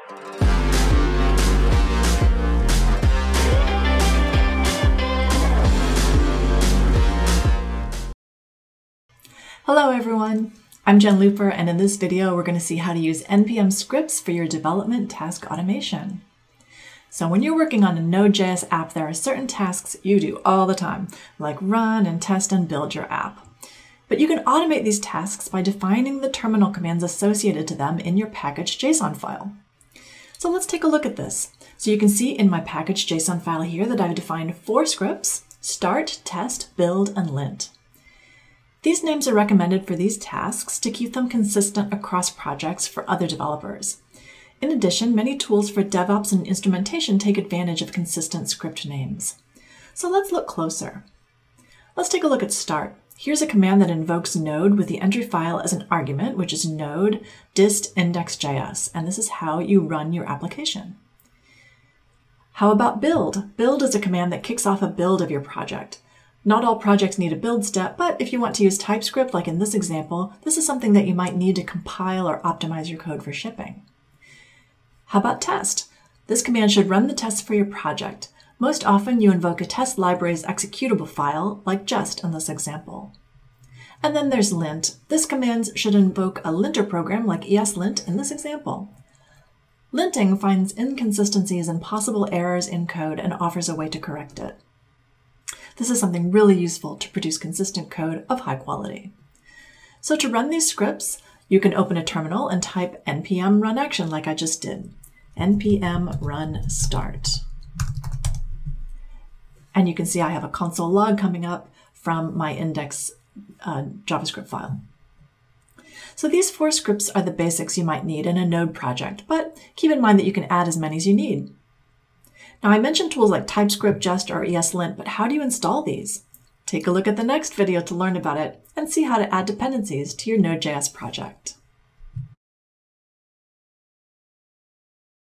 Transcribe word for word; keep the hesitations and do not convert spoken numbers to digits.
Hello everyone, I'm Jen Looper, and in this video we're going to see how to use N P M scripts for your development task automation. So when you're working on a Node.js app, there are certain tasks you do all the time, like run and test and build your app. But you can automate these tasks by defining the terminal commands associated to them in your package.json file. So let's take a look at this. So you can see in my package.json file here that I've defined four scripts: start, test, build, and lint. These names are recommended for these tasks to keep them consistent across projects for other developers. In addition, many tools for DevOps and instrumentation take advantage of consistent script names. So let's look closer. Let's take a look at start. Here's a command that invokes Node with the entry file as an argument, which is node dist index.js, and this is how you run your application. How about build? Build is a command that kicks off a build of your project. Not all projects need a build step, but if you want to use TypeScript, like in this example, this is something that you might need to compile or optimize your code for shipping. How about test? This command should run the tests for your project. Most often, you invoke a test library's executable file, like just in this example. And then there's lint. This command should invoke a linter program like ESLint in this example. Linting finds inconsistencies and possible errors in code and offers a way to correct it. This is something really useful to produce consistent code of high quality. So to run these scripts, you can open a terminal and type npm run action like I just did. npm run start. And you can see I have a console log coming up from my index uh, JavaScript file. So these four scripts are the basics you might need in a Node project, but keep in mind that you can add as many as you need. Now, I mentioned tools like TypeScript, Just, or ESLint, but how do you install these? Take a look at the next video to learn about it and see how to add dependencies to your Node.js project.